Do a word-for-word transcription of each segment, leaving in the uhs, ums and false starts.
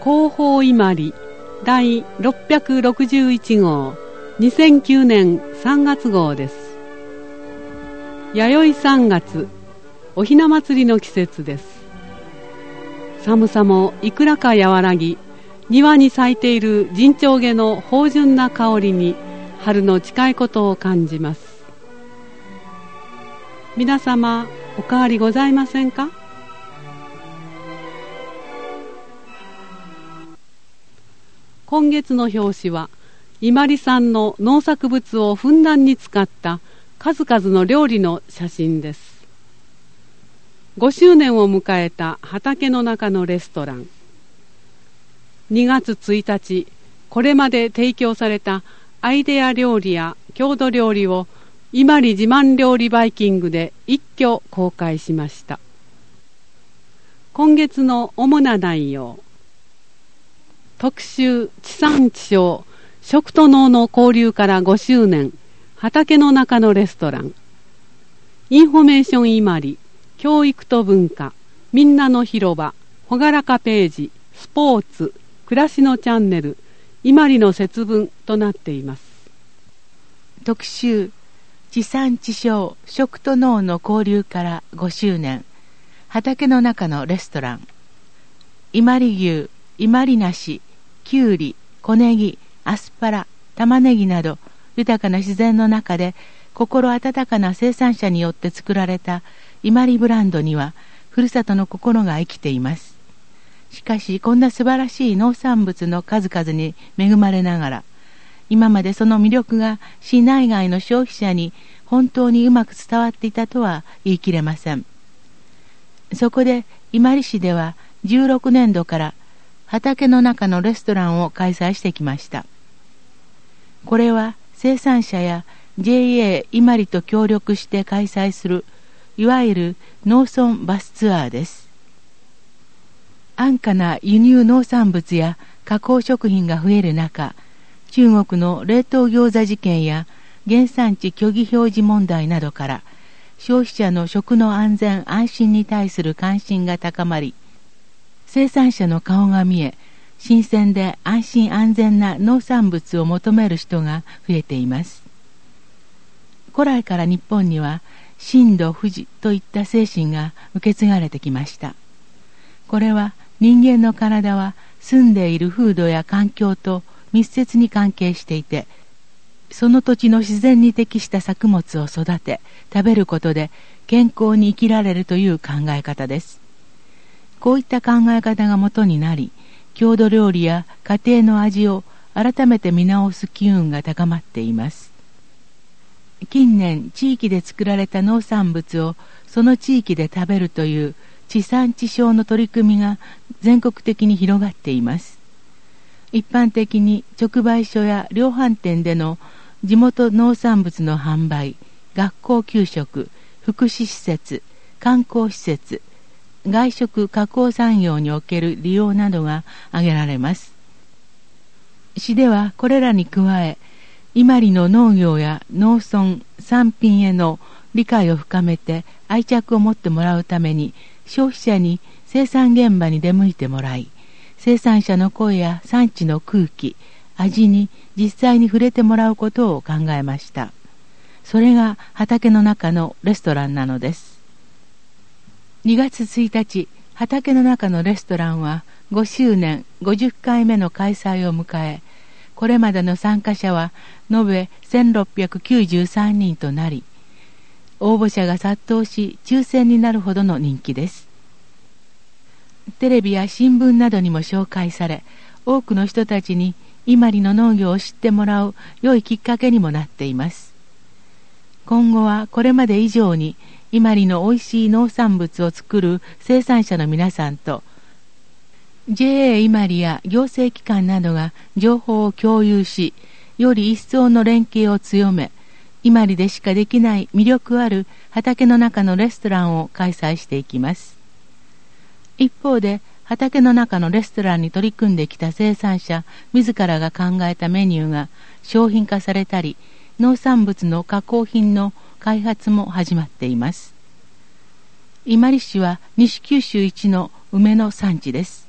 広報伊万里第ろっぴゃくろくじゅういち号にせんきゅうねんさんがつ号です。弥生さんがつ、おひな祭りの季節です。寒さもいくらか和らぎ、庭に咲いている陣長毛の芳醇な香りに春の近いことを感じます。皆様、お変わりございませんか？今月の表紙は伊万里産の農作物をふんだんに使った数々の料理の写真です。ごしゅうねんを迎えた畑の中のレストラン。にがつついたち、これまで提供されたアイデア料理や郷土料理を伊万里自慢料理バイキングで一挙公開しました。今月の主な内容。特集地産地消、食と農の交流からごしゅうねん、畑の中のレストラン。インフォメーション伊万里、教育と文化、みんなの広場、ほがらかページ、スポーツ、暮らしのチャンネル、伊万里の節分となっています。 特集地産地消、食と農の交流からごしゅうねん、畑の中のレストラン。伊万里牛、伊万里梨、きゅうり、小ネギ、アスパラ、玉ねぎなど豊かな自然の中で心温かな生産者によって作られた伊万里ブランドにはふるさとの心が生きています。しかしこんな素晴らしい農産物の数々に恵まれながら、今までその魅力が市内外の消費者に本当にうまく伝わっていたとは言い切れません。そこで伊万里市ではじゅうろくねんどから畑の中のレストランを開催してきました。これは生産者や ジェイエー 伊万里と協力して開催するいわゆる農村バスツアーです。安価な輸入農産物や加工食品が増える中、中国の冷凍餃子事件や原産地虚偽表示問題などから消費者の食の安全安心に対する関心が高まり、生産者の顔が見え、新鮮で安心安全な農産物を求める人が増えています。古来から日本には身土不二といった精神が受け継がれてきました。これは人間の体は住んでいる風土や環境と密接に関係していて、その土地の自然に適した作物を育て食べることで健康に生きられるという考え方です。こういった考え方がもとになり、郷土料理や家庭の味を改めて見直す機運が高まっています。近年地域で作られた農産物をその地域で食べるという地産地消の取り組みが全国的に広がっています。一般的に直売所や量販店での地元農産物の販売、学校給食、福祉施設、観光施設、外食加工産業における利用などが挙げられます。市ではこれらに加え、伊万里の農業や農村産品への理解を深めて愛着を持ってもらうために、消費者に生産現場に出向いてもらい、生産者の声や産地の空気、味に実際に触れてもらうことを考えました。それが畑の中のレストランなのです。にがつついたち、畑の中のレストランはごしゅうねんごじゅっかいめの開催を迎え、これまでの参加者は延べせんろっぴゃくきゅうじゅうさんにんとなり、応募者が殺到し抽選になるほどの人気です。テレビや新聞などにも紹介され、多くの人たちに伊万里の農業を知ってもらう良いきっかけにもなっています。今後はこれまで以上に伊万里の美味しい農産物を作る生産者の皆さんと ジェイエー 伊万里や行政機関などが情報を共有し、より一層の連携を強め、伊万里でしかできない魅力ある畑の中のレストランを開催していきます。一方で畑の中のレストランに取り組んできた生産者自らが考えたメニューが商品化されたり、農産物の加工品の開発も始まっています。伊万里市は西九州一の梅の産地です。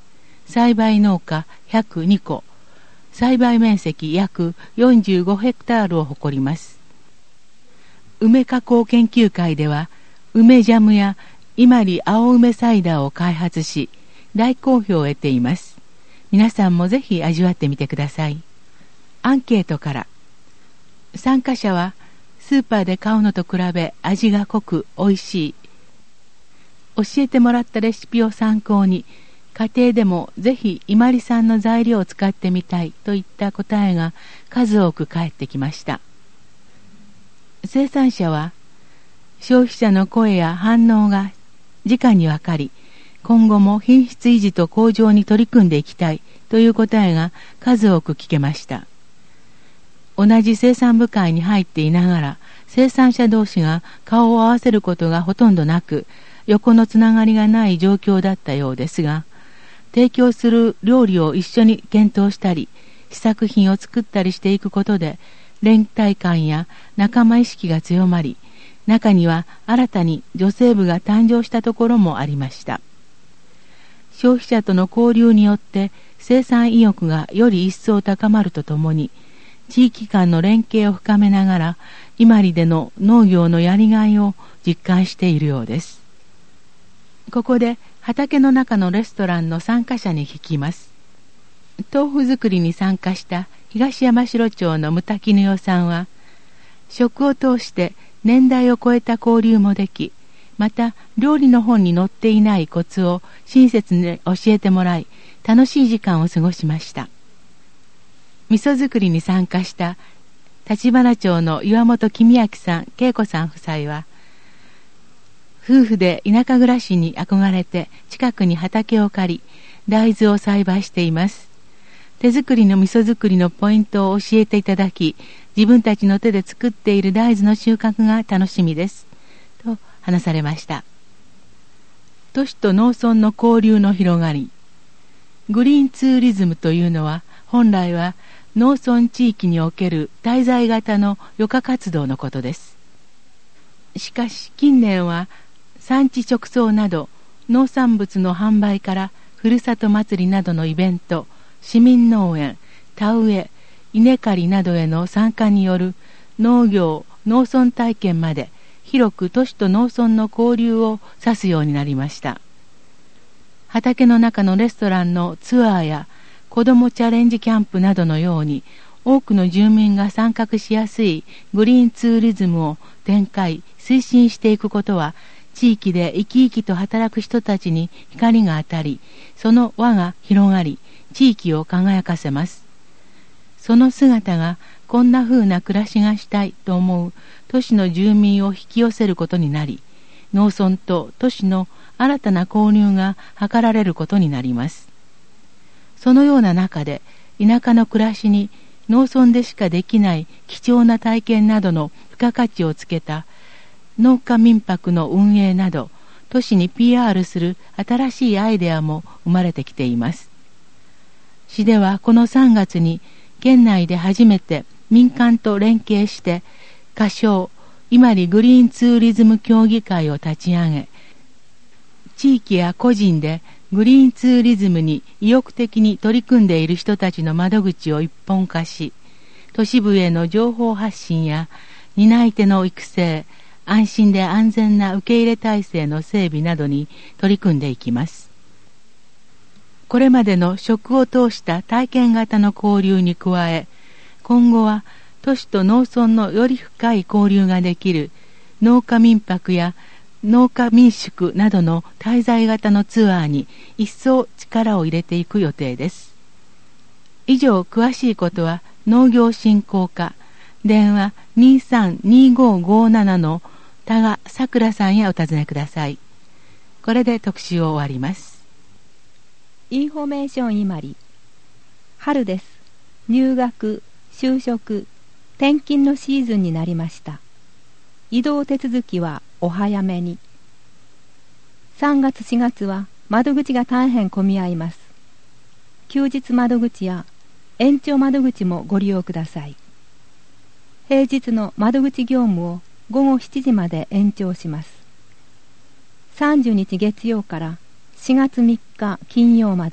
栽培農家ひゃくにこ、栽培面積約よんじゅうごヘクタールを誇ります。梅加工研究会では、梅ジャムや伊万里青梅サイダーを開発し、大好評を得ています。皆さんもぜひ味わってみてください。アンケートから。参加者は、スーパーで買うのと比べ味が濃く美味しい。教えてもらったレシピを参考に、家庭でもぜひ伊万里産の材料を使ってみたいといった答えが数多く返ってきました。生産者は、消費者の声や反応が直にわかり、今後も品質維持と向上に取り組んでいきたいという答えが数多く聞けました。同じ生産部会に入っていながら、生産者同士が顔を合わせることがほとんどなく、横のつながりがない状況だったようですが、提供する料理を一緒に検討したり、試作品を作ったりしていくことで、連帯感や仲間意識が強まり、中には新たに女性部が誕生したところもありました。消費者との交流によって生産意欲がより一層高まるとともに、地域間の連携を深めながら、伊万里での農業のやりがいを実感しているようです。ここで畑の中のレストランの参加者に聞きます。豆腐作りに参加した東山城町の牟田絹代さんは、食を通して年代を超えた交流もでき、また料理の本に載っていないコツを親切に教えてもらい、楽しい時間を過ごしました。味噌作りに参加した立花町の岩本公明さん、恵子さん夫妻は、夫婦で田舎暮らしに憧れて近くに畑を借り、大豆を栽培しています。手作りの味噌作りのポイントを教えていただき、自分たちの手で作っている大豆の収穫が楽しみです。と話されました。都市と農村の交流の広がり。グリーンツーリズムというのは、本来は農村地域における滞在型の余暇活動のことです。しかし近年は産地直送など農産物の販売からふるさと祭りなどのイベント、市民農園、田植え、稲刈りなどへの参加による農業・農村体験まで広く都市と農村の交流を指すようになりました。畑の中のレストランのツアーや子どもチャレンジキャンプなどのように多くの住民が参画しやすいグリーンツーリズムを展開・推進していくことは、地域で生き生きと働く人たちに光が当たり、その輪が広がり、地域を輝かせます。その姿がこんな風な暮らしがしたいと思う都市の住民を引き寄せることになり、農村と都市の新たな交流が図られることになります。そのような中で、田舎の暮らしに農村でしかできない貴重な体験などの付加価値をつけた農家民泊の運営など、都市に ピーアール する新しいアイデアも生まれてきています。市ではこのさんがつに県内で初めて民間と連携して仮称伊万里グリーンツーリズム協議会を立ち上げ、地域や個人でグリーンツーリズムに意欲的に取り組んでいる人たちの窓口を一本化し、都市部への情報発信や担い手の育成、安心で安全な受け入れ体制の整備などに取り組んでいきます。これまでの食を通した体験型の交流に加え、今後は都市と農村のより深い交流ができる農家民泊や農家民宿などの滞在型のツアーに一層力を入れていく予定です。以上、詳しいことは農業振興課、電話 にさんにごごなな の多賀さくらさんへお尋ねください。これで特集を終わります。 インフォメーション伊万里。春です。入学、就職、転勤のシーズンになりました。移動手続きはお早めに。さんがつしがつは窓口が大変混み合います。休日窓口や延長窓口もご利用ください。平日の窓口業務をごごしちじまで延長します。さんじゅうにち月曜からしがつみっか金曜まで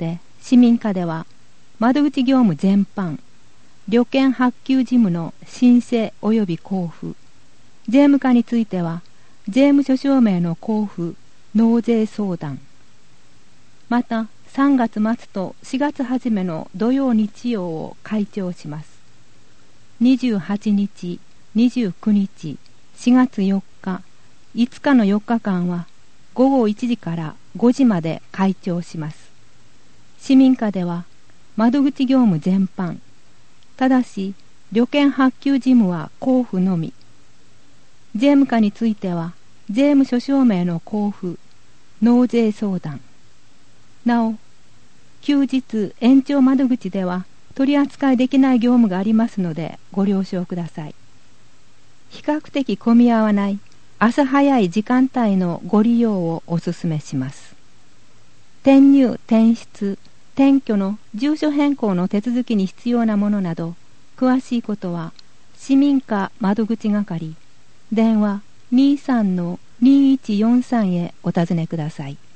市民課では窓口業務全般、旅券発給事務の申請及び交付、税務課については税務諸証明の交付、納税相談、またさんがつ末としがつ初めの土曜日曜を開帳します。にじゅうはちにち、にじゅうくにち、しがつよっか、いつかのよっかかんはごごいちじからごじまで開帳します。市民課では窓口業務全般、ただし旅券発給事務は交付のみ。税務課については税務諸証明の交付、納税相談。なお、休日延長窓口では取り扱いできない業務がありますのでご了承ください。比較的混み合わない朝早い時間帯のご利用をお勧めします。転入、転出、転居の住所変更の手続きに必要なものなど、詳しいことは市民課窓口係、電話 にじゅうさんのにいちよんさん へお尋ねください。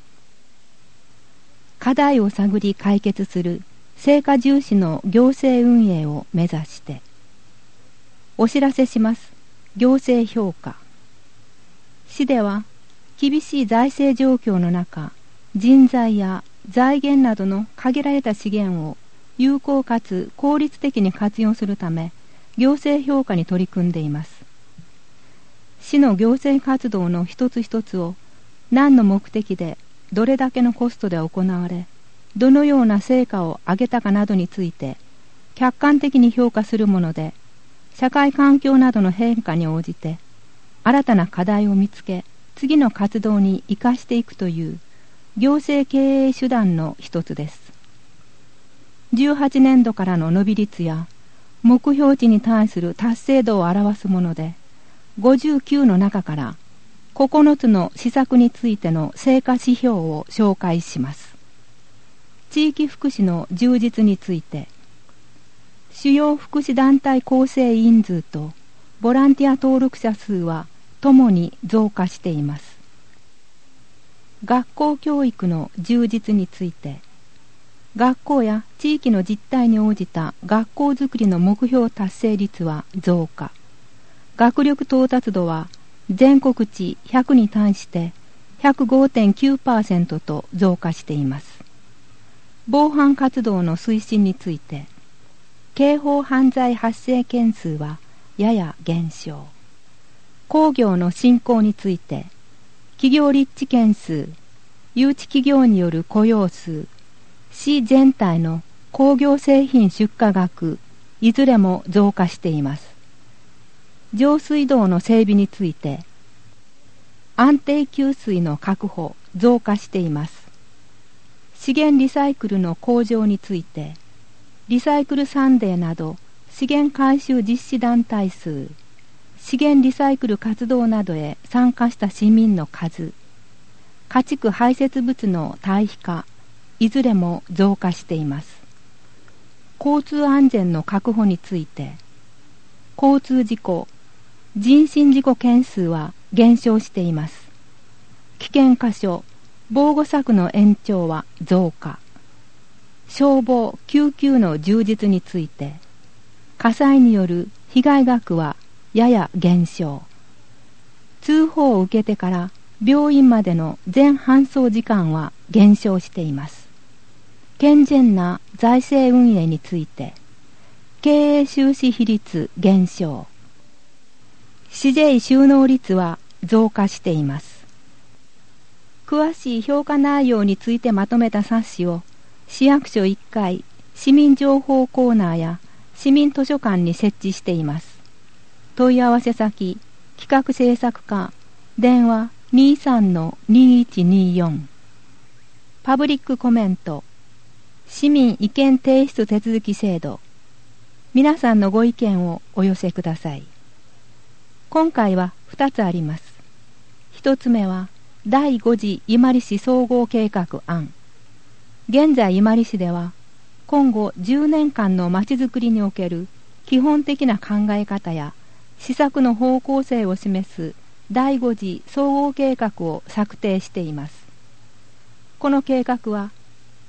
課題を探り解決する成果重視の行政運営を目指して、お知らせします。行政評価。市では厳しい財政状況の中、人材や財源などの限られた資源を有効かつ効率的に活用するため、行政評価に取り組んでいます。市の行政活動の一つ一つを何の目的でどれだけのコストで行われ、どのような成果を上げたかなどについて客観的に評価するもので、社会環境などの変化に応じて新たな課題を見つけ、次の活動に生かしていくという行政経営手段の一つです。じゅうはちねんどからの伸び率や目標値に対する達成度を表すもので、ごじゅうきゅうの中からここのつの施策についての成果指標を紹介します。地域福祉の充実について、主要福祉団体構成人数とボランティア登録者数はともに増加しています。学校教育の充実について、学校や地域の実態に応じた学校づくりの目標達成率は増加。学力到達度は全国値ひゃくに対して ひゃくごてんきゅうパーセント と増加しています。防犯活動の推進について、刑法犯罪発生件数はやや減少。工業の振興について、企業立地件数、誘致企業による雇用数、市全体の工業製品出荷額、いずれも増加しています。上水道の整備について、安定給水の確保、増加しています。資源リサイクルの向上について、リサイクルサンデーなど資源回収実施団体数、資源リサイクル活動などへ参加した市民の数、家畜排泄物の堆肥化、いずれも増加しています。交通安全の確保について、交通事故、人身事故件数は減少しています。危険箇所、防護柵の延長は増加。消防・救急の充実について、火災による被害額はやや減少。通報を受けてから病院までの全搬送時間は減少しています。健全な財政運営について、経営収支比率減少。市税収納率は増加しています。詳しい評価内容についてまとめた冊子を市役所いっかい市民情報コーナーや市民図書館に設置しています。問い合わせ先、企画制作課、電話 にじゅうさんのにいちにーよん。パブリックコメント、市民意見提出手続き制度。皆さんのご意見をお寄せください。今回はふたつあります。ひとつめはだいご次伊万里市総合計画案。現在伊万里市では今後じゅうねんかんのまちづくりにおける基本的な考え方や施策の方向性を示すだいご次総合計画を策定しています。この計画は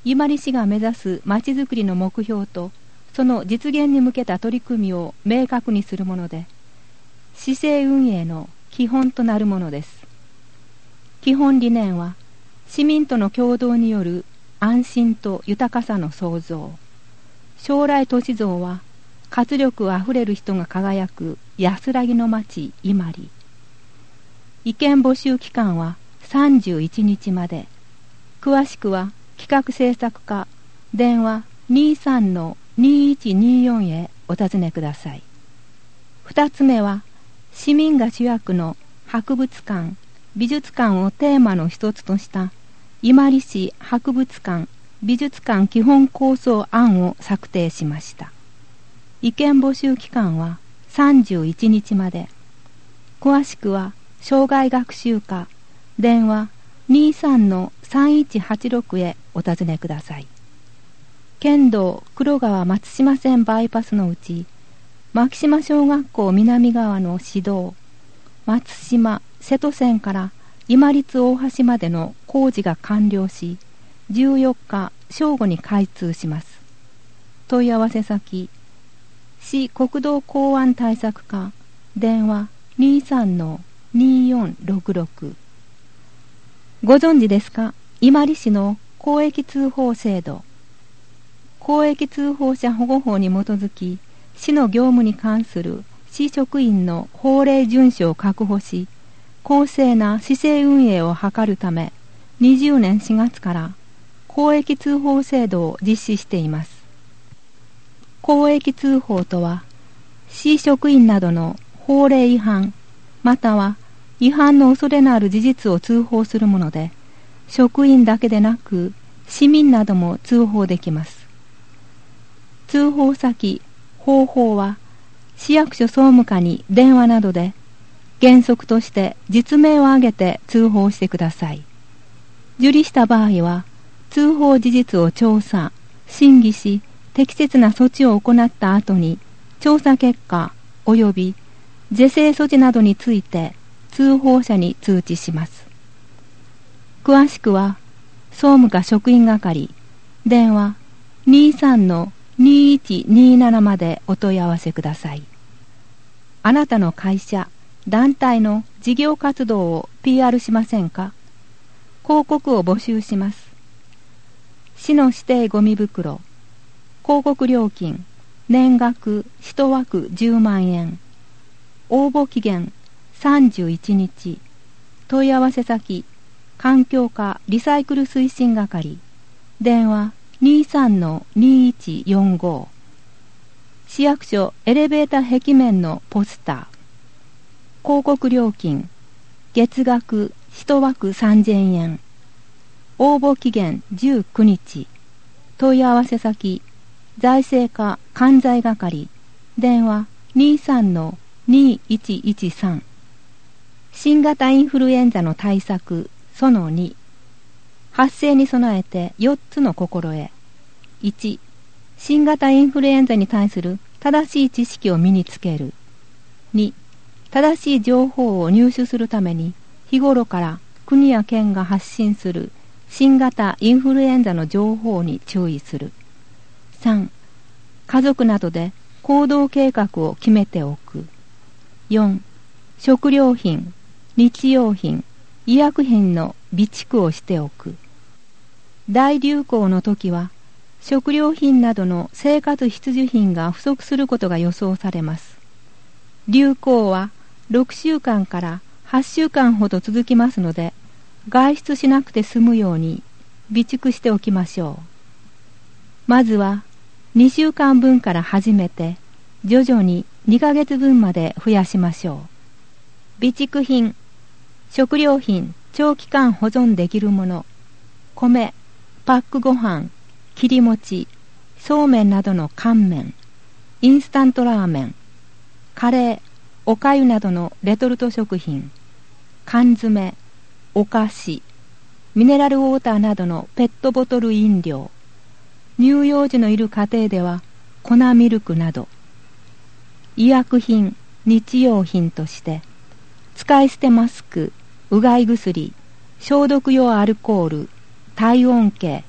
伊万里市が目指すまちづくりの目標とその実現に向けた取り組みを明確にするもので、市政運営の基本となるものです。基本理念は、市民との共同による安心と豊かさの創造。将来都市像は、活力あふれる人が輝く安らぎの町伊万里。意見募集期間はさんじゅういちにちまで。詳しくは企画制作課電話 にじゅうさんのにじゅういちにじゅうよん へお尋ねください。二つ目は、市民が主役の博物館、美術館をテーマの一つとした伊万里市博物館美術館基本構想案を策定しました。意見募集期間はさんじゅういちにちまで。詳しくは生涯学習課電話 にじゅうさんのさんいちはちろく へお尋ねください。県道黒川松島線バイパスのうち牧島小学校南側の市道松島瀬戸線から今立大橋までの工事が完了し、じゅうよっか正午に開通します。問い合わせ先、市国土港湾対策課、電話 にじゅうさんのにじゅうよんろくろく。ご存知ですか？伊万里市の公益通報制度。公益通報者保護法に基づき、市の業務に関する市職員の法令遵守を確保し、公正な市政運営を図るため、にじゅうねんしがつから公益通報制度を実施しています。公益通報とは、市職員などの法令違反、または違反の恐れのある事実を通報するもので、職員だけでなく市民なども通報できます。通報先、方法は、市役所総務課に電話などで、原則として実名を挙げて通報してください。受理した場合は、通報事実を調査、審議し、適切な措置を行った後に、調査結果及び是正措置などについて通報者に通知します。詳しくは、総務課職員係、電話 にじゅうさんのにじゅういちにじゅうなな までお問い合わせください。あなたの会社、団体の事業活動を ピーアール しませんか？広告を募集します。市の指定ゴミ袋、広告料金、年額いちわくじゅうまんえん。応募期限さんじゅういちにち。問い合わせ先、環境課リサイクル推進係、電話 にじゅうさんのにじゅういちよんご。市役所エレベーター壁面のポスター。広告料金、月額いちわくさんぜんえん。応募期限じゅうくにち。問い合わせ先、財政課関西係、電話 にじゅうさんのにじゅういちいちさん。新型インフルエンザの対策そのに。発生に備えてよっつの心得。いち、新型インフルエンザに対する正しい知識を身につける。に、正しい情報を入手するために日頃から国や県が発信する新型インフルエンザの情報に注意する。さん、家族などで行動計画を決めておく。よん、食料品、日用品、医薬品の備蓄をしておく。大流行の時は食料品などの生活必需品が不足することが予想されます。流行はろくしゅうかんからはっしゅうかんほど続きますので、外出しなくて済むように備蓄しておきましょう。まずはにしゅうかんぶんから始めて、徐々ににかげつぶんまで増やしましょう。備蓄品、食料品、長期間保存できるもの、米、パックご飯、切り餅、そうめんなどの乾麺、インスタントラーメン、カレー、おかゆなどのレトルト食品、缶詰、お菓子、ミネラルウォーターなどのペットボトル飲料、乳幼児のいる家庭では粉ミルクなど、医薬品、日用品として使い捨てマスク、うがい薬、消毒用アルコール、体温計、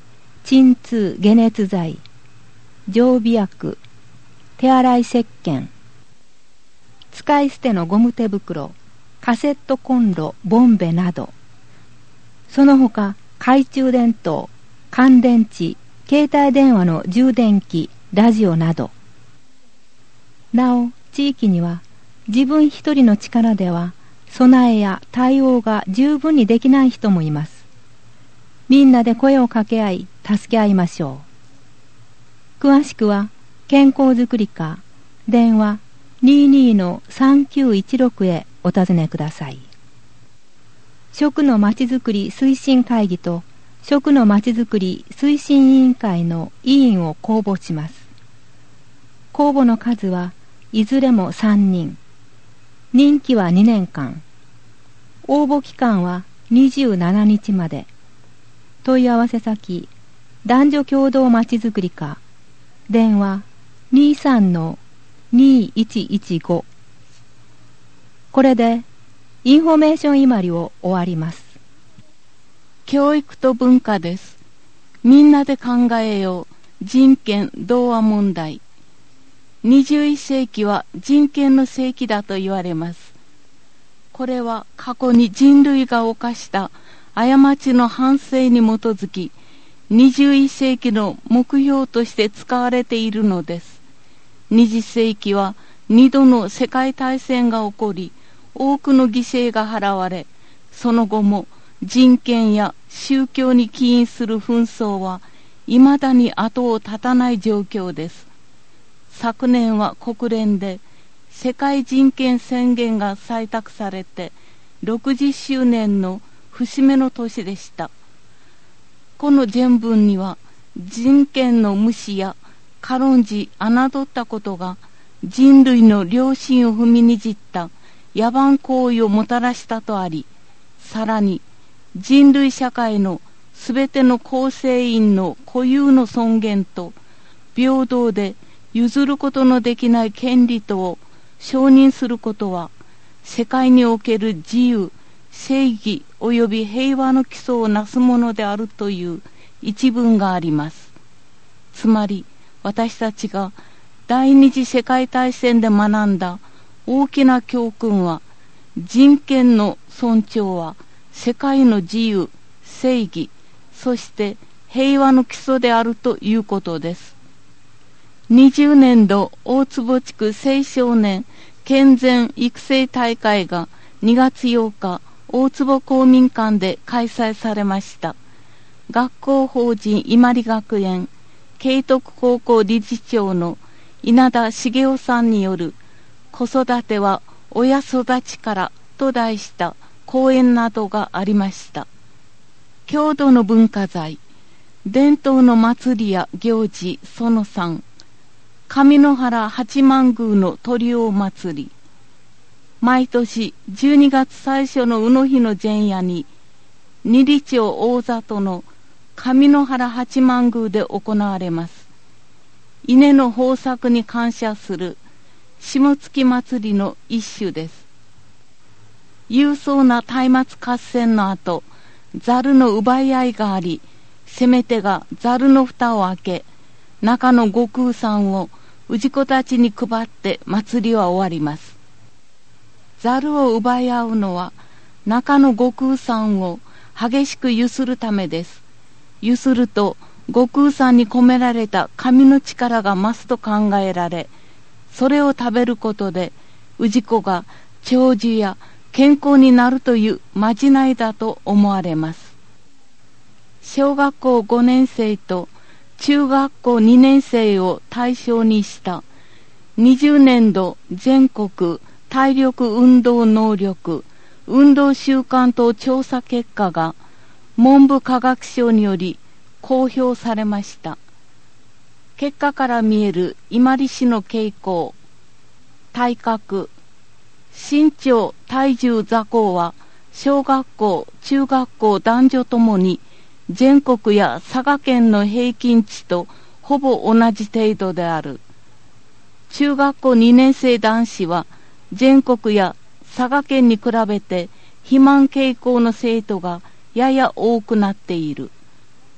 鎮痛解熱剤、常備薬、手洗い石鹸、使い捨てのゴム手袋、カセットコンロ、ボンベなど、その他懐中電灯、乾電池、携帯電話の充電器、ラジオなど。なお、地域には自分一人の力では備えや対応が十分にできない人もいます。みんなで声を掛け合い、助け合いましょう。詳しくは健康づくり課電話 にじゅうに のさんきゅういちろく へお尋ねください。食のまちづくり推進会議と食のまちづくり推進委員会の委員を公募します。公募の数はいずれもさんにん。任期はにねんかん。応募期間はにじゅうしちにちまで。問い合わせ先、男女共同まちづくり課、電話 にじゅうさんのにいちいちご。これでインフォメーション伊万里を終わります。 教育と文化です。みんなで考えよう。人権童話問題。にじゅういっせいきは人権の世紀だと言われます。これは過去に人類が犯した過ちの反省に基づき、にじゅういっせいきの目標として使われているのです。にじゅっせいきはにどの世界大戦が起こり、多くの犠牲が払われ、その後も人権や宗教に起因する紛争は未だに後を絶たない状況です。昨年は国連で世界人権宣言が採択されてろくじゅっしゅうねんの節目の年でした。この全文には人権の無視や軽んじ侮ったことが人類の良心を踏みにじった野蛮行為をもたらしたとあり、さらに人類社会のすべての構成員の固有の尊厳と平等で譲ることのできない権利とを承認することは、世界における自由、正義及び平和の基礎をなすものであるという一文があります。つまり私たちが第二次世界大戦で学んだ大きな教訓は、人権の尊重は世界の自由、正義、そして平和の基礎であるということです。にじゅうねんど大坪地区青少年健全育成大会がにがつようか大坪公民館で開催されました。学校法人伊万里学園慶徳高校理事長の稲田茂雄さんによる子育ては親育ちからと題した講演などがありました。郷土の文化財、伝統の祭りや行事そのさん、上野原八幡宮の鳥尾祭り。毎年じゅうにがつ最初の卯の日の前夜に、二里町大里の上野原八幡宮で行われます。稲の豊作に感謝する下月祭りの一種です。勇壮な松明合戦の後、ざるの奪い合いがあり、攻め手がざるの蓋を開け、中の悟空さんを氏子たちに配って祭りは終わります。ざるを奪い合うのは中の悟空さんを激しくゆするためです。ゆすると悟空さんに込められた神の力が増すと考えられ、それを食べることで氏子が長寿や健康になるというまじないだと思われます。小学校ごねんせいと中学校にねんせいを対象にしたにじゅうねんど全国体力運動能力運動習慣等調査結果が文部科学省により公表されました。結果から見える伊万里市の傾向、体格、身長体重座高は小学校中学校男女ともに全国や佐賀県の平均値とほぼ同じ程度である。中学校にねんせい男子は全国や佐賀県に比べて肥満傾向の生徒がやや多くなっている。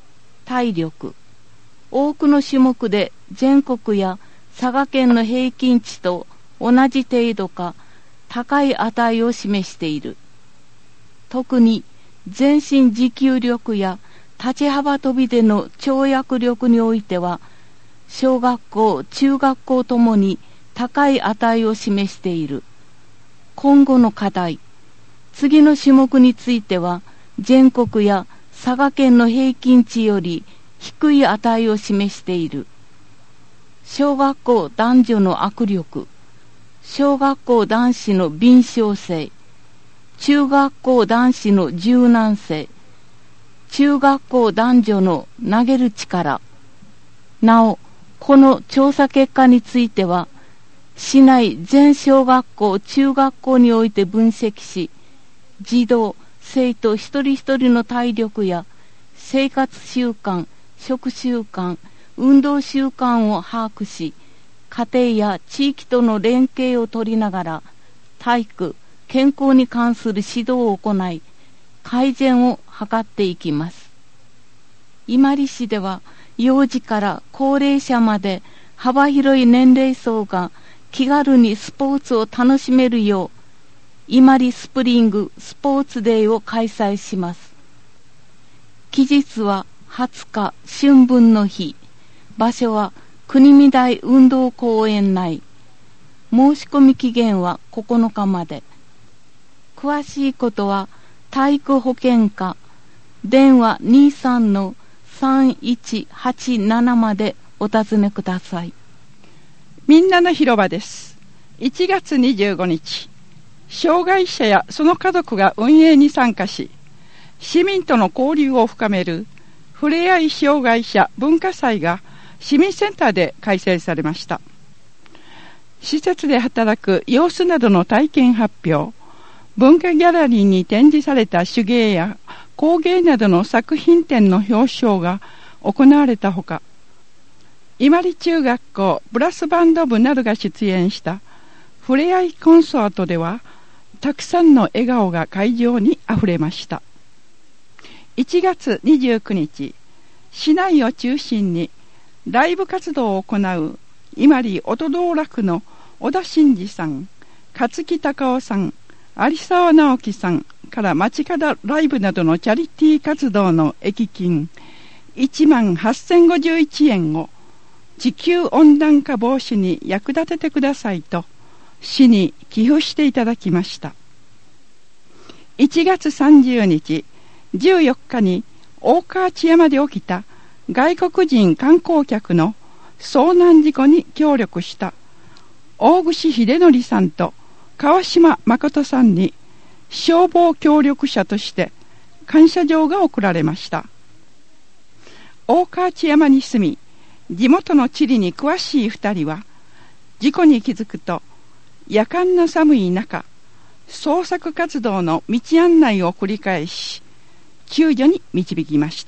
体力、多くの種目で全国や佐賀県の平均値と同じ程度か高い値を示している。特に全身持久力や立ち幅跳びでの跳躍力においては、小学校、中学校ともに高い値を示している。今後の課題、次の種目については、全国や佐賀県の平均値より低い値を示している。小学校男女の握力、小学校男子の敏捷性、中学校男子の柔軟性、中学校男女の投げる力。なお、この調査結果については、市内全小学校、中学校において分析し、児童、生徒一人一人の体力や生活習慣、食習慣、運動習慣を把握し、家庭や地域との連携を取りながら、体育、健康に関する指導を行い、改善を図っていきます。伊万里市では、幼児から高齢者まで幅広い年齢層が気軽にスポーツを楽しめるよう、伊万里スプリングスポーツデーを開催します。期日ははつか春分の日、場所は国見台運動公園内。申し込み期限はここのかまで。詳しいことは体育保健課電話 にさんのさんいちはちなな までお尋ねください。 みんなの広場です。いちがつにじゅうごにち、障害者やその家族が運営に参加し、市民との交流を深めるふれあい障害者文化祭が市民センターで開催されました。施設で働く様子などの体験発表、文化ギャラリーに展示された手芸や工芸などの作品展の表彰が行われたほか、伊万里中学校ブラスバンド部などが出演したふれあいコンサートでは、たくさんの笑顔が会場にあふれました。いちがつにじゅうくにち、市内を中心にライブ活動を行う伊万里音道楽の小田真二さん、勝木隆夫さん、有沢直樹さんから街角ライブなどのチャリティー活動の益金いちまんはっせんごじゅういちえんを地球温暖化防止に役立ててくださいと市に寄付していただきました。いちがつさんじゅうにち、じゅうよっかに大河内山で起きた外国人観光客の遭難事故に協力した大串秀則さんと川島誠さんに消防協力者として感謝状が贈られました。大河内山に住み、地元の地理に詳しい二人は、事故に気づくと夜間の寒い中、捜索活動の道案内を繰り返し、救助に導きました。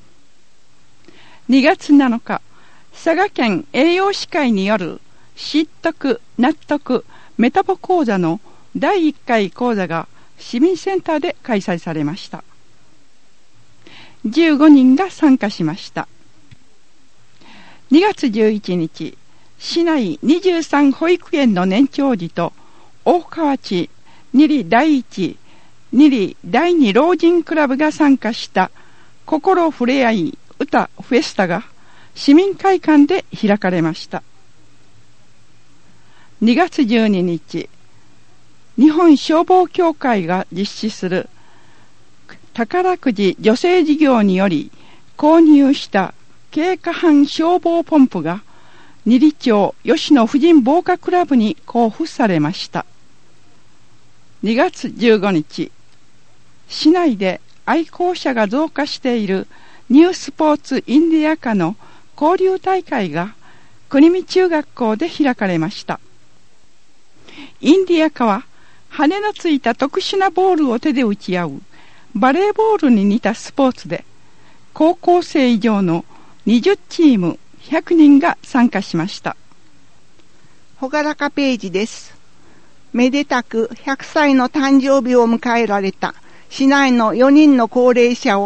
にがつなのか、佐賀県栄養士会による知得納得メタボ講座のだいいっかい講座が市民センターで開催されました。じゅうごにんが参加しました。にがつじゅういちにち、市内にじゅうさん保育園の年長児と大河内二里第一二里第二老人クラブが参加した心ふれあい歌フェスタが市民会館で開かれました。にがつじゅうににち、日本消防協会が実施する宝くじ助成事業により購入した軽可搬消防ポンプが二里町吉野婦人防火クラブに交付されました。にがつじゅうごにち、市内で愛好者が増加しているニュースポーツインディアカの交流大会が国見中学校で開かれました。インディアカは羽のついた特殊なボールを手で打ち合うバレーボールに似たスポーツで、高校生以上のにじゅうチームひゃくにんが参加しました。 ほがらかページです。めでたくひゃくさいの誕生日を迎えられた市内のよにんの高齢者を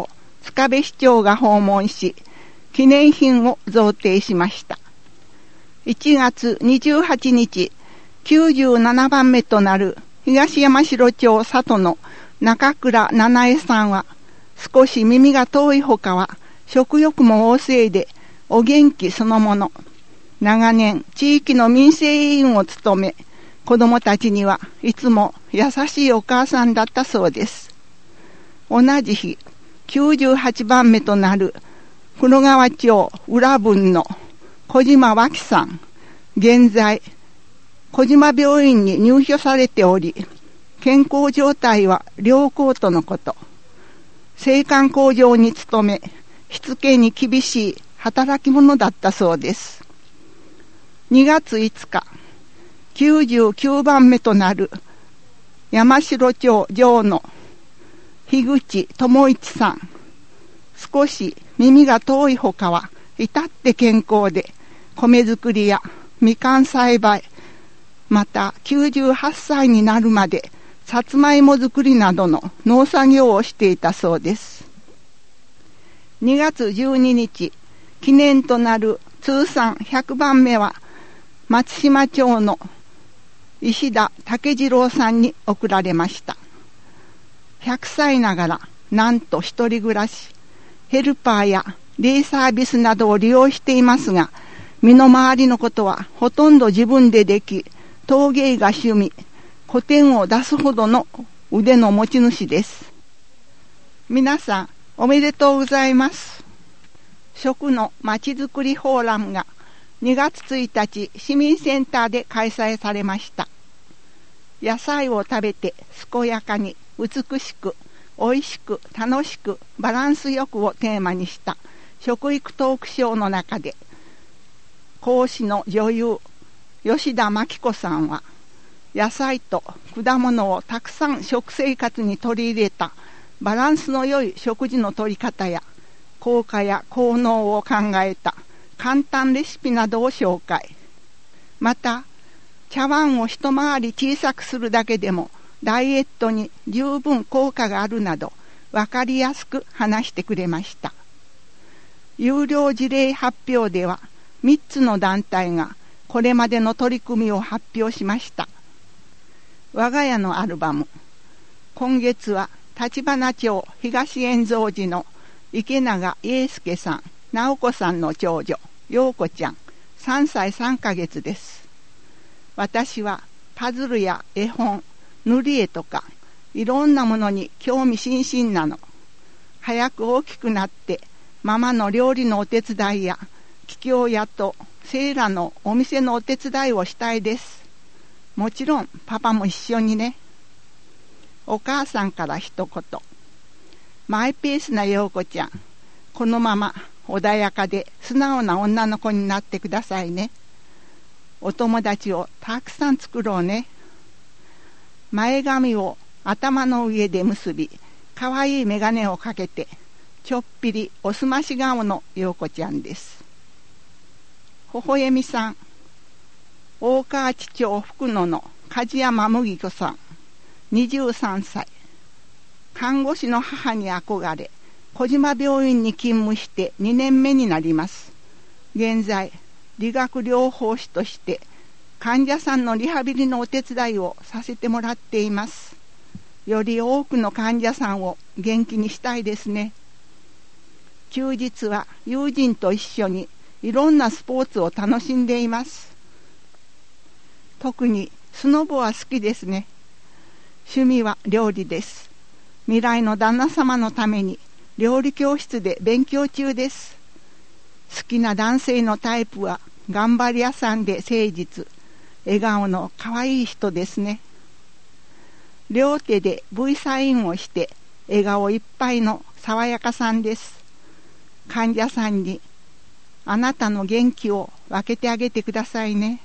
塚部市長が訪問し、記念品を贈呈しました。いちがつにじゅうはちにち、きゅうじゅうななばんめとなる東山城町里の中倉七重さんは、少し耳が遠いほかは食欲も旺盛でお元気そのもの。長年地域の民生委員を務め、子供たちにはいつも優しいお母さんだったそうです。同じ日、きゅうじゅうはちばんめとなる黒川町浦分の小島脇さん、現在小島病院に入所されており、健康状態は良好とのこと。青函工場に勤め、しつけに厳しい働き者だったそうです。にがついつか、きゅうじゅうきゅうばんめとなる山城町上の樋口智一さん、少し耳が遠いほかは至って健康で、米作りやみかん栽培、またきゅうじゅうはっさいになるまでさつまいも作りなどの農作業をしていたそうです。にがつじゅうににち、記念となる通算ひゃくばんめは松島町の石田武次郎さんに贈られました。ひゃくさいながらなんと一人暮らし、ヘルパーやデイサービスなどを利用していますが、身の回りのことはほとんど自分ででき、陶芸が趣味、個展を出すほどの腕の持ち主です。皆さんおめでとうございます。食のまちづくりフォーラムがにがつついたち市民センターで開催されました。野菜を食べて健やかに美しくおいしく楽しくバランスよくをテーマにした食育トークショーの中で、講師の女優吉田真紀子さんは、野菜と果物をたくさん食生活に取り入れたバランスの良い食事の取り方や効果や効能を考えた簡単レシピなどを紹介。また茶碗を一回り小さくするだけでもダイエットに十分効果があるなど分かりやすく話してくれました。有料事例発表ではみっつの団体がこれまでの取り組みを発表しました。我が家のアルバム、今月は立花町東円蔵寺の池永英介さん、直子さんの長女陽子ちゃんさんさいさんかげつです。私はパズルや絵本、塗り絵とかいろんなものに興味津々なの。早く大きくなってママの料理のお手伝いや桔梗屋とセイラのお店のお手伝いをしたいです。もちろんパパも一緒にね。お母さんから一言。マイペースな陽子ちゃん、このまま穏やかで素直な女の子になってくださいね。お友達をたくさん作ろうね。前髪を頭の上で結び、かわいい眼鏡をかけて、ちょっぴりおすまし顔の陽子ちゃんです。ほほえみさん、大川内町福野の梶山麦子さん、にじゅうさんさい。看護師の母に憧れ、小島病院に勤務してにねんめになります。現在、理学療法士として患者さんのリハビリのお手伝いをさせてもらっています。より多くの患者さんを元気にしたいですね。休日は友人と一緒にいろんなスポーツを楽しんでいます。特にスノボは好きですね。趣味は料理です。未来の旦那様のために料理教室で勉強中です。好きな男性のタイプは頑張り屋さんで誠実、笑顔の可愛い人ですね。両手で V サインをして笑顔いっぱいの爽やかさんです。患者さんにあなたの元気を分けてあげてくださいね。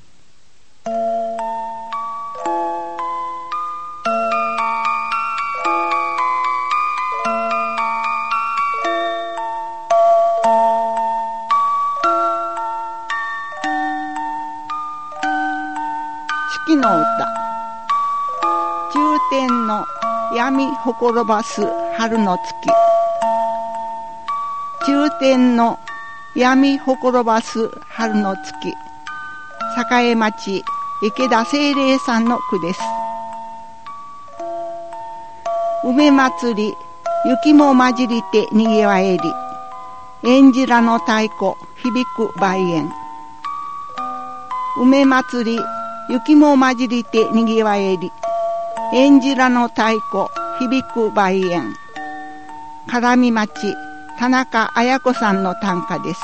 四季の歌。中天の闇ほころばす春の月。 終点の闇ほころばす春の月、栄町池田清霊さんの句です。梅祭り雪も混じりてにぎわえり、縁じらの太鼓響く梅園。梅祭り雪も混じりてにぎわえり、縁じらの太鼓響く梅園。絡み町田中綾子さんの短歌です。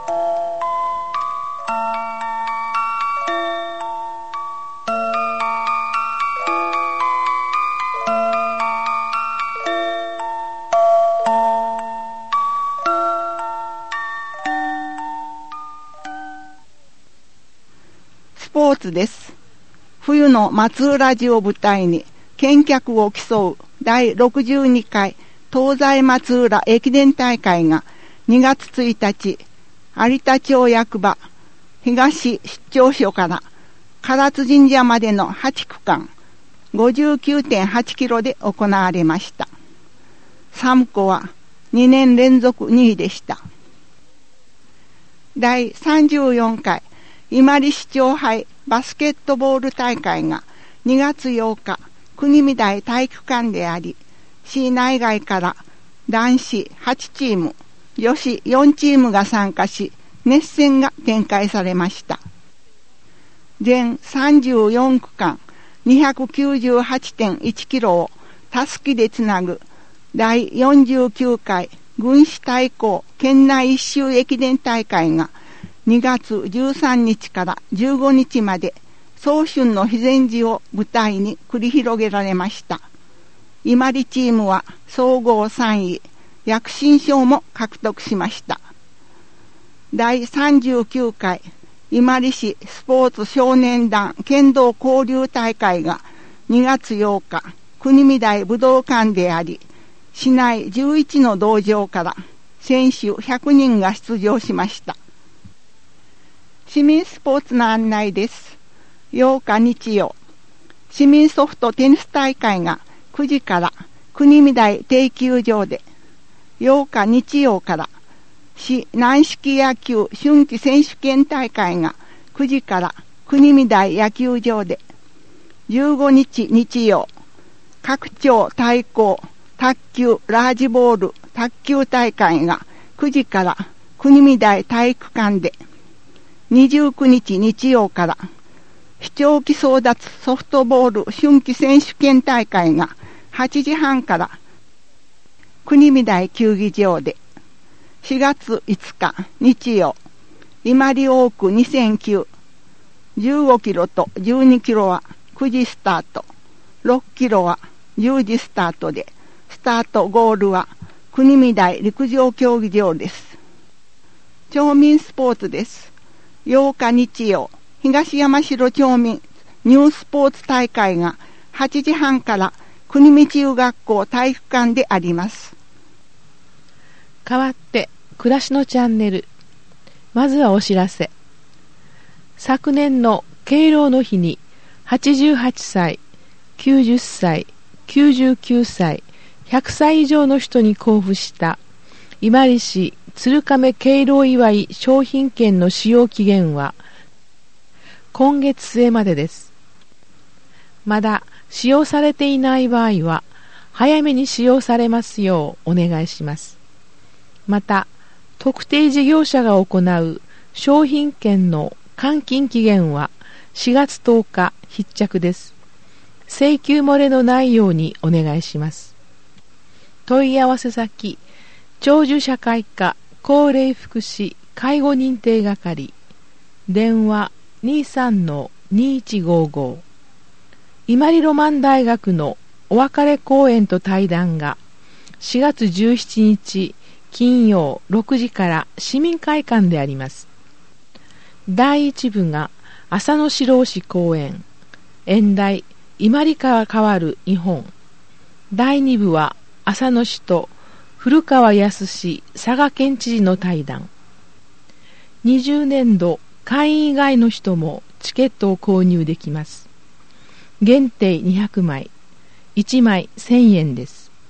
スポーツです。冬の松浦寺を舞台に健脚を競うだいろくじゅうにかい東西松浦駅伝大会がにがつついたち、有田町役場東出張所から唐津神社までのはちくかん ごじゅうきゅうてんはちキロで行われました。さんこはにねんれんぞくにいでした。だいさんじゅうよんかい伊万里市長杯バスケットボール大会がにがつようか国見台体育館であり、市内外から男子はちチーム、女子よんチームが参加し、熱戦が展開されました。全さんじゅうよんくかん にひゃくきゅうじゅうはちてんいちキロをたすきでつなぐだいよんじゅうきゅうかい軍師対抗県内一周駅伝大会がにがつじゅうさんにちからじゅうごにちまで早春の肥前寺を舞台に繰り広げられました。伊万里チームは総合さんい、躍進賞も獲得しました。だいさんじゅうきゅうかい伊万里市スポーツ少年団剣道交流大会がにがつようか国見台武道館であり、市内じゅういちの道場から選手ひゃくにんが出場しました。市民スポーツの案内です。ようか日曜、市民ソフトテニス大会がくじから国見台定球場で、ようか日曜から市軟式野球春季選手権大会がくじから国見台野球場で、じゅうごにち日曜、各町対抗卓球ラージボール卓球大会がくじから国見台体育館で、にじゅうくにち日曜から非長期争奪ソフトボール春季選手権大会がはちじはんから国見台球技場で、しがついつか日曜、伊万里大区にせんきゅう、じゅうごキロとじゅうにキロはくじスタート、ろっキロはじゅうじスタートで、スタートゴールは国見台陸上競技場です。町民スポーツです。ようか日曜、東山城町民ニュースポーツ大会がはちじはんから国見中学校体育館であります。 代わって暮らしのチャンネル。まずはお知らせ。昨年の敬老の日にはちじゅうはっさい、きゅうじゅっさい、きゅうじゅうきゅうさい、ひゃくさい以上の人に交付した伊万里市鶴亀敬老祝い商品券の使用期限は今月末までです。まだ使用されていない場合は早めに使用されますようお願いします。また特定事業者が行う商品券の換金期限はしがつとおか必着です。請求漏れのないようにお願いします。問い合わせ先、長寿社会科高齢福祉介護認定係、電話 にさんのにいちごご。伊万里ロマン大学のお別れ講演と対談がしがつじゅうしちにち金曜ろくじから市民会館であります。だいいち部が浅野四郎氏講演、演題伊万里から変わる日本。だいに部は浅野氏と古川康佐賀県知事の対談。にじゅうねんど会員以外の人もチケットを購入できます。限定にひゃくまい、いちまいせんえんです。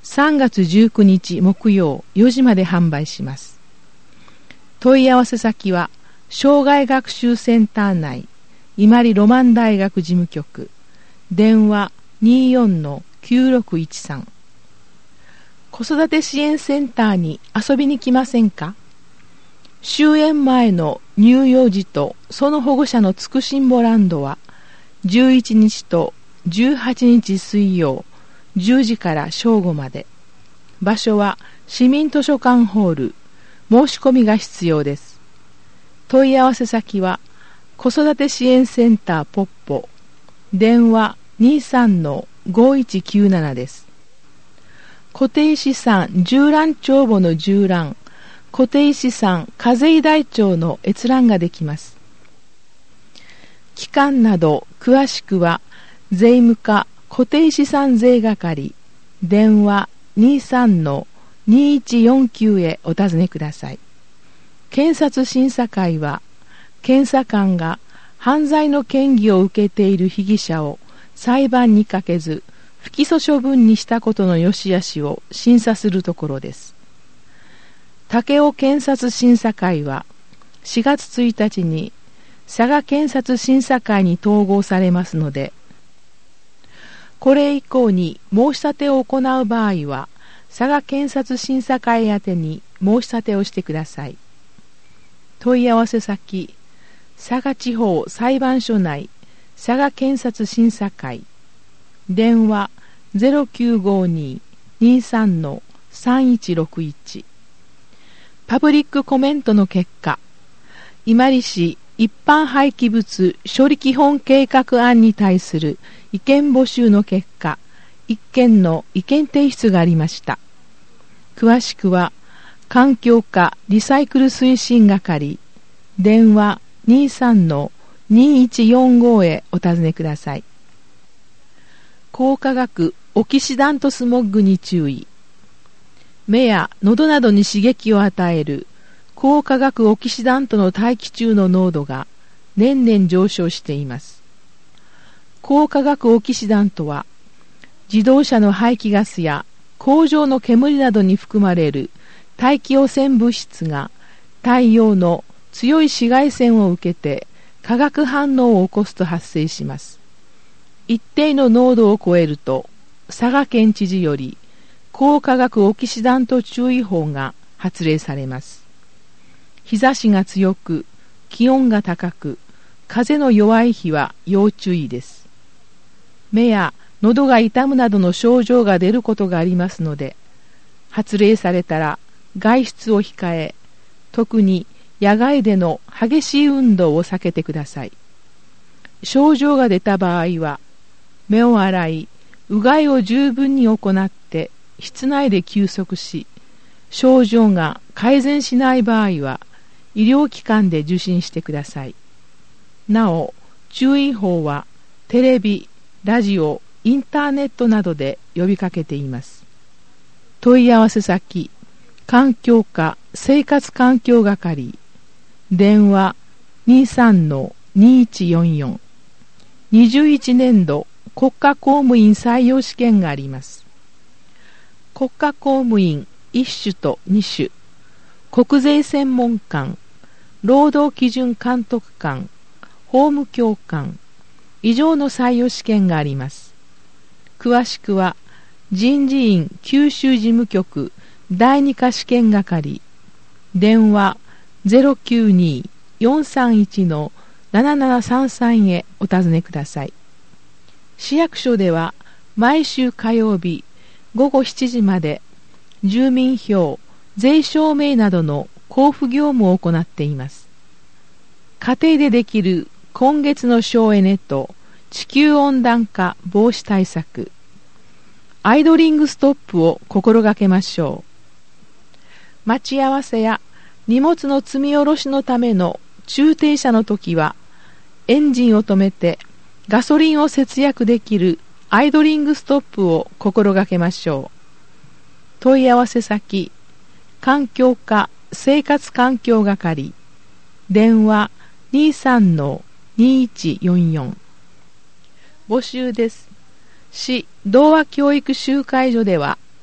さんがつじゅうくにち木曜よじまで販売します。問い合わせ先は障害学習センター内伊万里ロマン大学事務局、電話 にじゅうよんのきゅうろくいちさん。子育て支援センターに遊びに来ませんか？終園前の乳幼児とその保護者のつくしんぼランドはじゅういちにちとじゅうはちにち水曜じゅうじから正午まで。場所は市民図書館ホール。申し込みが必要です。問い合わせ先は子育て支援センターポッポ、電話 にじゅうさんのごいちきゅうなな です。固定資産縦覧帳簿の縦覧、固定資産課税台帳の閲覧ができます。期間など詳しくは税務課固定資産税係、電話 にじゅうさんのにいちよんきゅう へお尋ねください。検察審査会は検査官が犯罪の嫌疑を受けている被疑者を裁判にかけず不起訴処分にしたことの良し悪しを審査するところです。武雄検察審査会はしがつついたちに佐賀検察審査会に統合されますので、これ以降に申し立てを行う場合は佐賀検察審査会宛てに申し立てをしてください。問い合わせ先、佐賀地方裁判所内佐賀検察審査会、電話 ゼロきゅうごに にじゅうさんのさんいちろくいち。パブリックコメントの結果、伊万里市一般廃棄物処理基本計画案に対する意見募集の結果、一件の意見提出がありました。詳しくは環境課リサイクル推進係、電話 にじゅうさんのにいちよんご へお尋ねください。高化学オキシダントスモッグに注意。目や喉などに刺激を与える高化学オキシダントの大気中の濃度が年々上昇しています。高化学オキシダントは自動車の排気ガスや工場の煙などに含まれる大気汚染物質が太陽の強い紫外線を受けて化学反応を起こすと発生します。一定の濃度を超えると佐賀県知事より高化学オキシダント注意報が発令されます。日差しが強く気温が高く風の弱い日は要注意です。目や喉が痛むなどの症状が出ることがありますので、発令されたら外出を控え、特に野外での激しい運動を避けてください。症状が出た場合は目を洗い、うがいを十分に行って室内で休息し、症状が改善しない場合は医療機関で受診してください。なお、注意報はテレビ、ラジオ、インターネットなどで呼びかけています。問い合わせ先、環境課生活環境係、電話 にじゅうさんのにいちよんよん。にじゅういちねんど国家公務員採用試験があります。国家公務員いっ種とに種、国税専門官、労働基準監督官、法務教官、以上の採用試験があります。詳しくは人事院九州事務局だいに課試験係、電話 ゼロきゅうに よんさんいちのななななさんさん へお尋ねください。市役所では毎週火曜日ごごしちじまで住民票、税証明などの交付業務を行っています。家庭でできる今月の省エネと地球温暖化防止対策、アイドリングストップを心がけましょう。待ち合わせや荷物の積み下ろしのための駐停車の時はエンジンを止めてガソリンを節約できるアイドリングストップを心がけましょう。問い合わせ先、環境課生活環境係、電話 にじゅうさんのにいちよんよん。募集です。市童話教育集会所では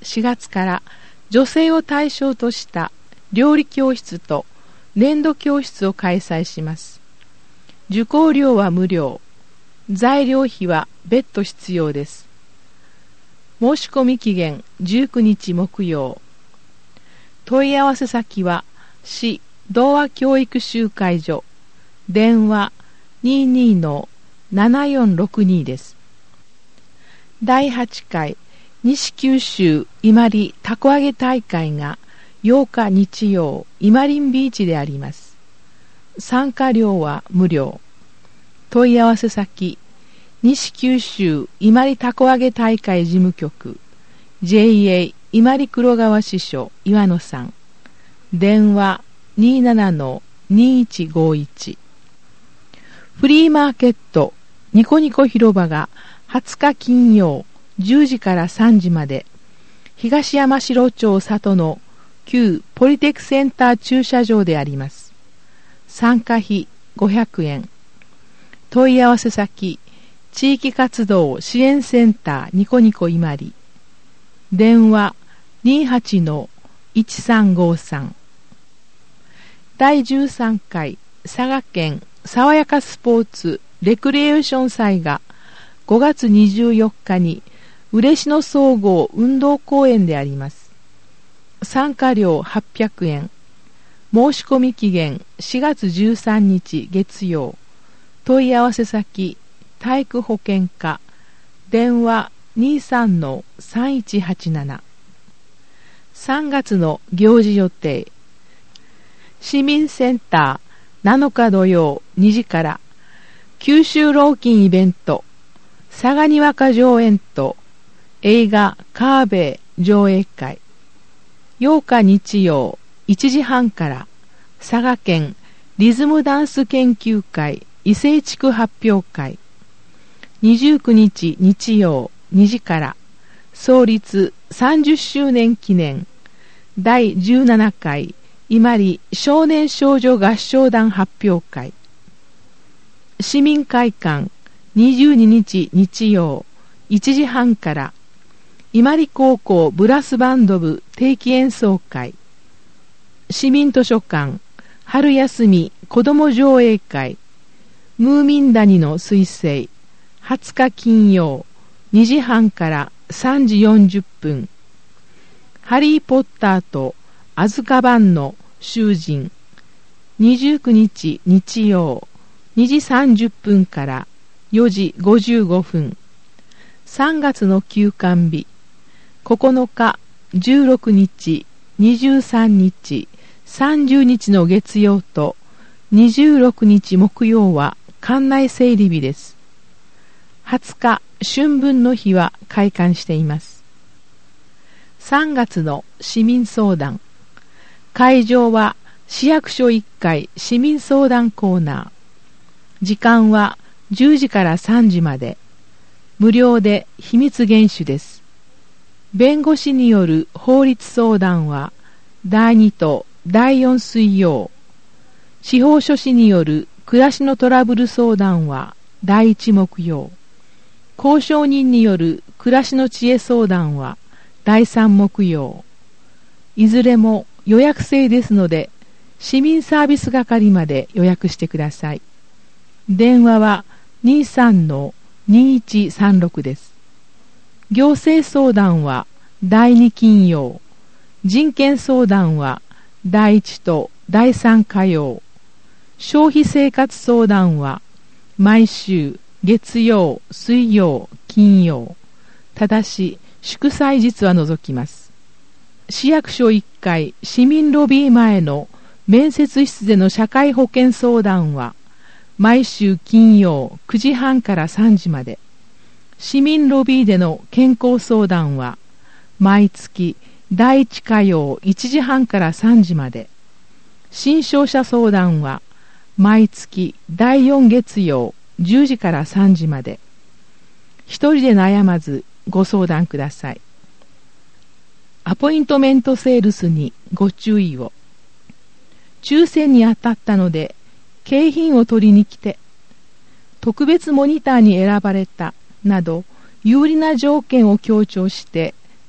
しがつから女性を対象とした料理教室と粘土教室を開催します。受講料は無料。材料費は別途必要です。申し込み期限じゅうくにち木曜。問い合わせ先は市童話教育集会所、電話 にじゅうにのななよんろくに です。だいはちかい西九州伊万里たこ揚げ大会がようか日曜伊万里ビーチであります。参加料は無料。問い合わせ先西九州伊万里たこ揚げ大会事務局 ジェイエー 伊万里黒川支所岩野さん、電話 にじゅうななのにいちごいち。フリーマーケットニコニコ広場がはつか金曜じゅうじからさんじまで、東山城町里の旧ポリテックセンター駐車場であります。参加費ごひゃくえん。問い合わせ先地域活動支援センターニコニコ伊万里、電話 にじゅうはちのいちさんごさん。だいじゅうさんかい佐賀県爽やかスポーツレクリエーション祭がごがつにじゅうよっかに嬉野総合運動公園であります。参加料はっぴゃくえん。申し込み期限しがつじゅうさんにち月曜。問い合わせ先体育保健課、電話 にじゅうさんのさんいちはちなな。さんがつの行事予定。市民センターなのか土曜にじから九州老金イベント佐賀にわか上演と映画カーベイ上映会。ようか日曜いちじはんから佐賀県リズムダンス研究会伊勢地区発表会。にじゅうくにち日曜にじから創立さんじゅっしゅうねん記念だいじゅうななかい伊万里少年少女合唱団発表会。市民会館にじゅうににち日曜いちじはんから伊万里高校ブラスバンド部定期演奏会。市民図書館春休み子ども上映会ムーミン谷の彗星はつか金曜にじはんからさんじよんじゅっぷん。ハリーポッターとアズカバンの囚人にじゅうくにち日曜にじさんじゅっぷんからよじごじゅうごふん。さんがつの休館日ここのかじゅうろくにちにじゅうさんにちさんじゅうにちの月曜とにじゅうろくにち木曜は館内整理日です。はつか春分の日は開館しています。さんがつの市民相談。会場は市役所いっかい市民相談コーナー。時間はじゅうじからさんじまで。無料で秘密厳守です。弁護士による法律相談はだいにとだいよん水曜。司法書士による暮らしのトラブル相談はだいいち木曜。交渉人による暮らしの知恵相談はだいさん木曜。いずれも予約制ですので市民サービス係まで予約してください。電話は にじゅうさんのにいちさんろく です。行政相談はだいに金曜。人権相談はだいいちとだいさん火曜。消費生活相談は毎週月曜、水曜、金曜。ただし祝祭日は除きます。市役所いっかい市民ロビー前の面接室での社会保険相談は毎週金曜くじはんからさんじまで。市民ロビーでの健康相談は毎月だいいち火曜いちじはんからさんじまで。新商者相談は毎月だいよん月曜じゅうじからさんじまで。一人で悩まずご相談ください。アポイントメントセールスにご注意を。抽選に当たったので景品を取りに来て、特別モニターに選ばれたなど有利な条件を強調して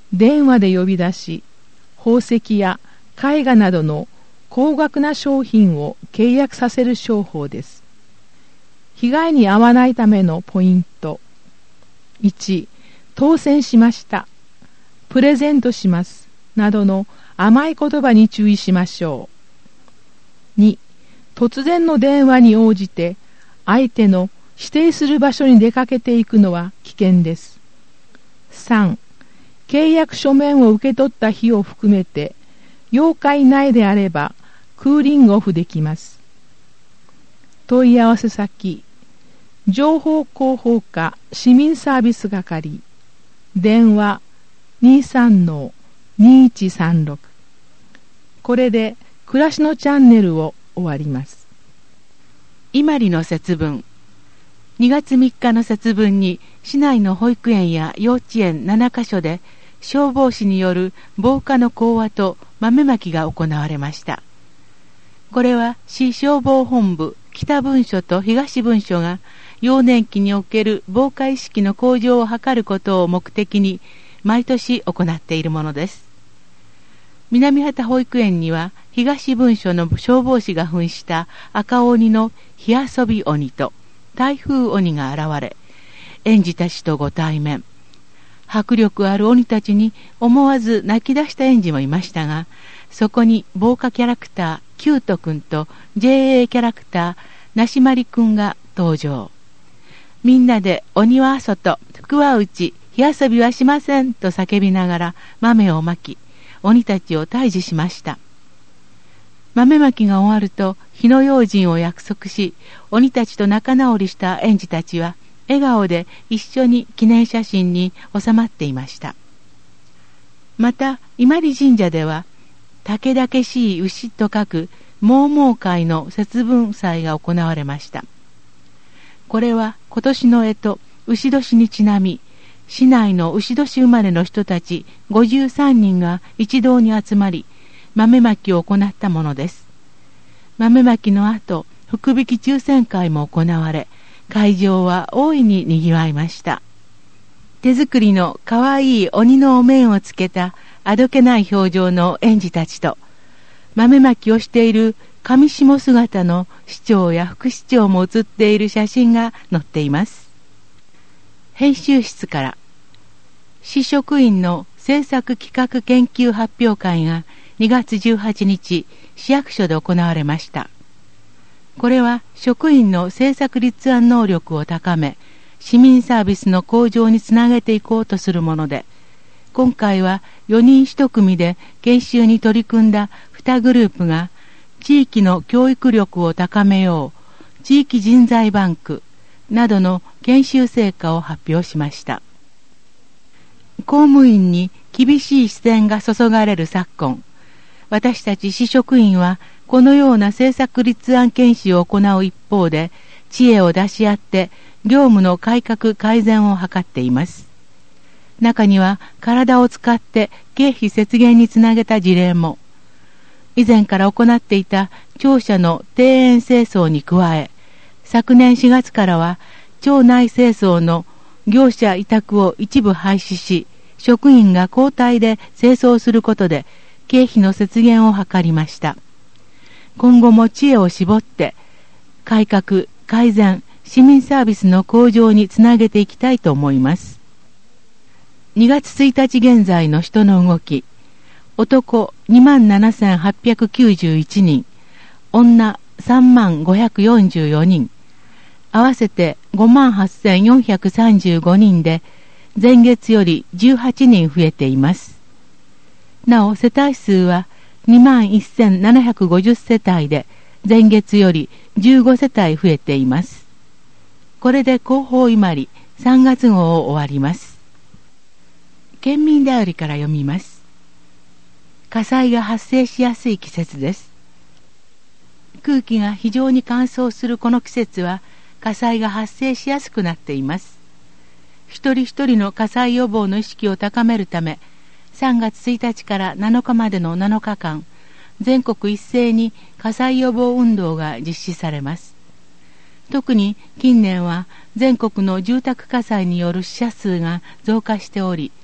電話で呼び出し、宝石や絵画などの高額な商品を契約させる商法です。被害に遭わないためのポイント。いち、当選しました、プレゼントしますなどの甘い言葉に注意しましょう。に、突然の電話に応じて相手の指定する場所に出かけていくのは危険です。さん、契約書面を受け取った日を含めてようか以内であればクーリングオフできます。問い合わせ先、情報広報課市民サービス係、電話 にさんのにいちさんろく。 これで暮らしのチャンネルを終わります。 伊万里の節分。にがつみっかの節分に市内の保育園や幼稚園ななかしょで消防士による防火の講話と豆まきが行われました。これは市消防本部北分署と東分署が幼年期における防火意識の向上を図ることを目的に毎年行っているものです。南畑保育園には東分署の消防士が扮した赤鬼の火遊び鬼と台風鬼が現れ、園児たちとご対面。迫力ある鬼たちに思わず泣き出した園児もいましたが、そこに防火キャラクターキュートくんと ジェーエー キャラクターなしまりくんが登場。みんなで鬼は外、福は内、火遊びはしませんと叫びながら豆をまき、鬼たちを退治しました。豆まきが終わると火の用心を約束し、鬼たちと仲直りした園児たちは笑顔で一緒に記念写真に収まっていました。また伊万里神社では武々しい牛と書く猛々会の節分祭が行われました。これは今年の干支牛年にちなみ、市内の牛年生まれの人たちごじゅうさんにんが一堂に集まり豆まきを行ったものです。豆まきの後、福引き抽選会も行われ、会場は大いににぎわいました。手作りのかわいい鬼のお面をつけたあどけない表情の園児たちと、豆まきをしている上下姿の市長や副市長も写っている写真が載っています。編集室から、市職員の政策企画研究発表会がにがつじゅうはちにち市役所で行われました。これは職員の政策立案能力を高め、市民サービスの向上につなげていこうとするもので、今回はよにんいち組で研修に取り組んだにグループが地域の教育力を高めよう、地域人材バンクなどの研修成果を発表しました。公務員に厳しい視線が注がれる昨今、私たち市職員はこのような政策立案研修を行う一方で、知恵を出し合って業務の改革改善を図っています。中には体を使って経費節減につなげた事例も、以前から行っていた庁舎の庭園清掃に加え、昨年しがつからは庁内清掃の業者委託を一部廃止し、職員が交代で清掃することで経費の節減を図りました。今後も知恵を絞って改革、改善、市民サービスの向上につなげていきたいと思います。にがつついたち現在の人の動き、男 にまんななせんはっぴゃくきゅうじゅういちにん、女さんまんごひゃくよんじゅうよにん、合わせて ごまんはっせんよんひゃくさんじゅうごにんで、前月よりじゅうはちにん増えています。なお、世帯数は にまんせんななひゃくごじゅう世帯で、前月よりじゅうご世帯増えています。これで広報伊万里さんがつ号を終わります。県民だよりから読みます。火災が発生しやすい季節です。空気が非常に乾燥するこの季節は火災が発生しやすくなっています。一人一人の火災予防の意識を高めるため、さんがつついたちからなのかまでのなのかかん、全国一斉に火災予防運動が実施されます。特に近年は全国の住宅火災による死者数が増加しており、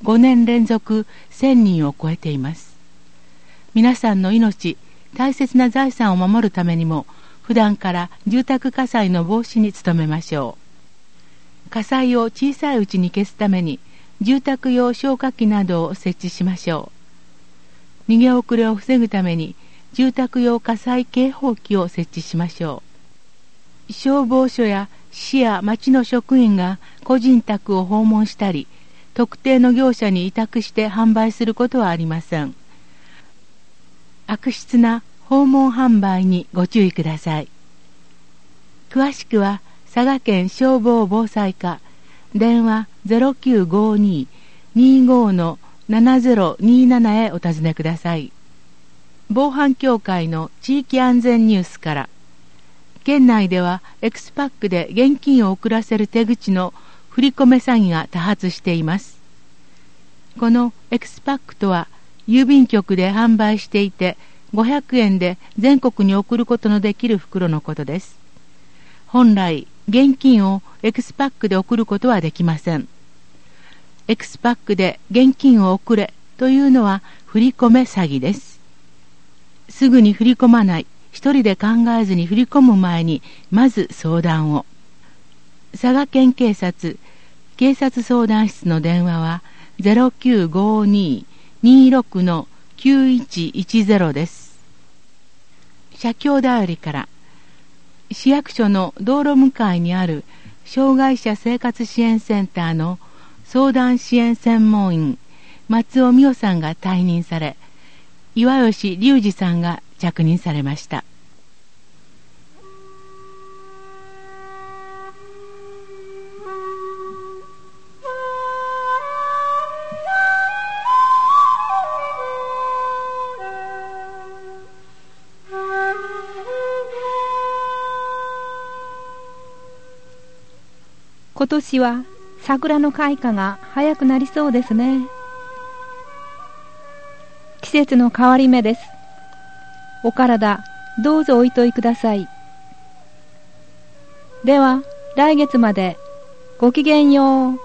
ごねん連続せんにんを超えています。皆さんの命、大切な財産を守るためにも、普段から住宅火災の防止に努めましょう。火災を小さいうちに消すために、住宅用消火器などを設置しましょう。逃げ遅れを防ぐために、住宅用火災警報器を設置しましょう。消防署や市や町の職員が個人宅を訪問したり、特定の業者に委託して販売することはありません。悪質な訪問販売にご注意ください。詳しくは佐賀県消防防災課電話 ゼロきゅうごに にーご のななゼロにーなな へお尋ねください。防犯協会の地域安全ニュースから、県内ではエクスパックで現金を送らせる手口の振り込め詐欺が多発しています。このエクスパックとは郵便局で販売していてごひゃくえんで全国に送ることのできる袋のことです。本来現金をエクスパックで送ることはできません。エクスパックで現金を送れというのは振り込め詐欺です。すぐに振り込まない、一人で考えずに振り込む前にまず相談を。佐賀県警察警察相談室の電話は ゼロきゅうごに にーろく のきゅういちいちゼロ です。社協だよりから、市役所の道路向かいにある障害者生活支援センターの相談支援専門員松尾美代さんが退任され、岩吉隆二さんが着任されました。 今年は桜の開花が早くなりそうですね。季節の変わり目です。お体どうぞおいといください。では来月までごきげんよう。